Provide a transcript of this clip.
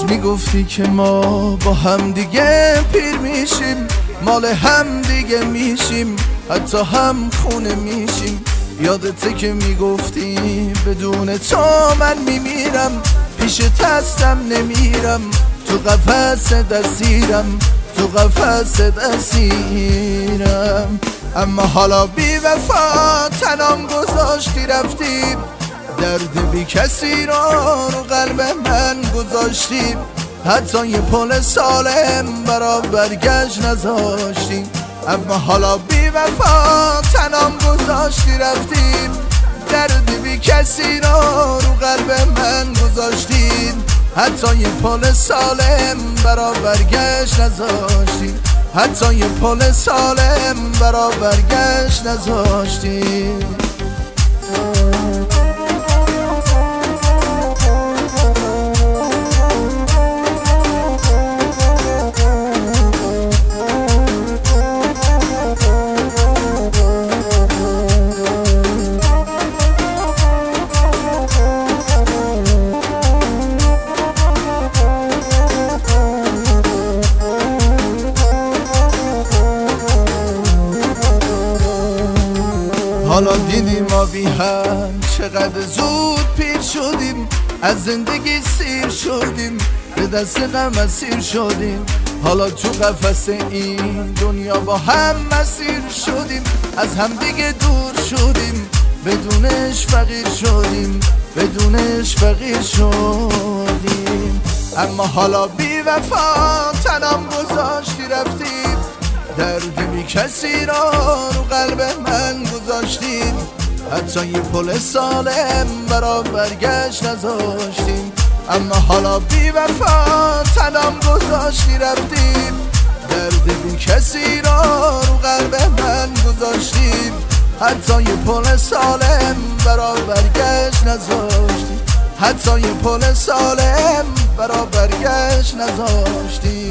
میگفتی که ما با هم دیگه پیر میشیم، مال هم دیگه میشیم، حتی هم خونه میشیم. یادته که میگفتی بدون تو من میمیرم، پیشت هستم نمیرم، تو قفس دستیرم، تو قفس دستیرم. اما حالا بی وفا تنام گذاشتی رفتی، درد بی کسی رو قلب من گذاشتی، حتی یه پل سالم برا برگشت نذاشتی. اما حالا بی وفا تنام گذاشتی رفتی، درد بی کسی رو قلب من گذاشتی، حتی یه پل سالم برا برگشت نذاشتی، حتی یه پل سالم برا برگشت نذاشتی. حالا دیدیم ما بی هم چقدر زود پیر شدیم، از زندگی سیر شدیم، به دست غم اسیر شدیم. حالا تو قفس این دنیا با هم مسیر شدیم، از هم دیگه دور شدیم، بدونش فقیر شدیم، بدونش فقیر شدیم. اما حالا بی وفا تنام گذاشتی رفتی، درد بی کسی رو قلب من گذاشتیم، حتی یه پل سالم برا برگشت نذاشتیم. اما حالا بی وفا تنام گذاشتی رفتیم، درد بی کسی رو قلب من گذاشتیم، حتی یه پل سالم برا برگشت نذاشتیم، حتی یه پل سالم برا برگشت نذاشتیم.